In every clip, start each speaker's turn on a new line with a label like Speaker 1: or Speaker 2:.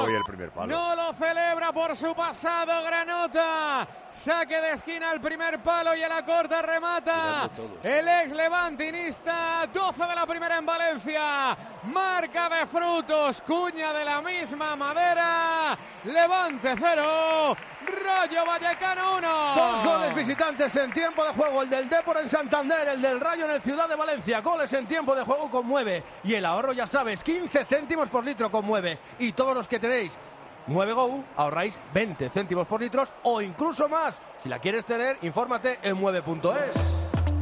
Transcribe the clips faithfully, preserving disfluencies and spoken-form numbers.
Speaker 1: hoy el primer palo.
Speaker 2: No lo celebra por su pasado Granota. Saque de esquina al primer palo y a la corta remata el ex levantinista. doce de la primera en Valencia. Marca de Frutos, cuña de la misma madera. Levante cero, Rayo Vallecano uno.
Speaker 3: Dos goles visitantes en tiempo de juego, el del Depor en Santander, el del Rayo en el Ciudad de Valencia. Goles en tiempo de juego conmueve. Y el ahorro, ya sabes, quince céntimos por litro conmueve. Y todos los que tenéis nueve Go ahorráis veinte céntimos por litro o incluso más. Si la quieres tener, infórmate en mueve punto es.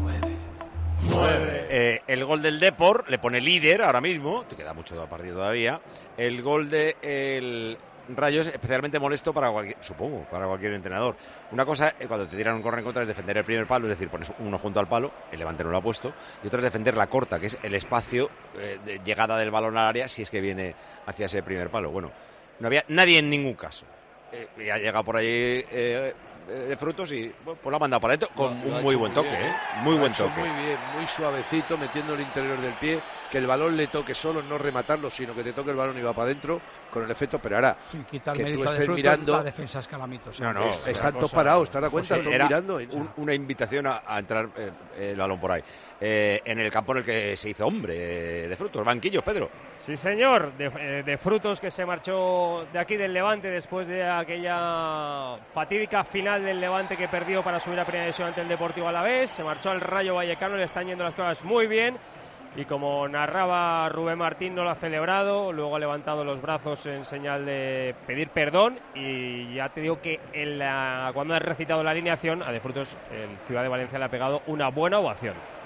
Speaker 1: Eh, el gol del Depor le pone líder ahora mismo, te queda mucho partido todavía. El gol de el Rayo es especialmente molesto para cualquier, supongo, para cualquier entrenador. Una cosa, eh, cuando te tiran un córner en contra, es defender el primer palo, es decir, pones uno junto al palo, el Levante no lo ha puesto, y otra es defender la corta, que es el espacio eh, de llegada del balón al área si es que viene hacia ese primer palo. Bueno, no había nadie en ningún caso. Eh, y ha llegado por ahí eh, de Frutos y bueno, pues la ha mandado para adentro con
Speaker 4: Lo
Speaker 1: un
Speaker 4: ha
Speaker 1: muy
Speaker 4: hecho
Speaker 1: buen
Speaker 4: muy
Speaker 1: toque,
Speaker 4: bien,
Speaker 1: ¿eh? Muy
Speaker 4: Lo
Speaker 1: buen
Speaker 4: ha hecho
Speaker 1: toque.
Speaker 4: Muy bien, muy suavecito, metiendo el interior del pie, que el balón le toque solo, no rematarlo, sino que te toque el balón y va para adentro con el efecto. Pero ahora,
Speaker 5: Sin quitar
Speaker 4: que
Speaker 5: mérito
Speaker 4: tú
Speaker 5: de
Speaker 4: estés
Speaker 5: Frutos,
Speaker 4: mirando.
Speaker 5: la defensa es calamitosa.
Speaker 1: No, no,
Speaker 4: Es-
Speaker 1: es
Speaker 4: están
Speaker 1: una
Speaker 4: todos
Speaker 1: cosa-
Speaker 4: parados, ¿te das cuenta?
Speaker 1: José,
Speaker 4: Todos
Speaker 1: era
Speaker 4: mirando. y-
Speaker 1: un- una invitación a, a entrar eh, el balón por ahí. Eh, en el campo en el que se hizo hombre eh, de Frutos. Banquillos, Pedro.
Speaker 6: Sí, señor, de, eh, de Frutos, que se marchó de aquí del Levante después de aquella fatídica final del Levante que perdió para subir a primera división ante el Deportivo Alavés. Se marchó al Rayo Vallecano, le están yendo las cosas muy bien. Y como narraba Rubén Martín, no lo ha celebrado, luego ha levantado los brazos en señal de pedir perdón. Y ya te digo que en la, cuando ha recitado la alineación, a De Frutos, el Ciudad de Valencia le ha pegado una buena ovación.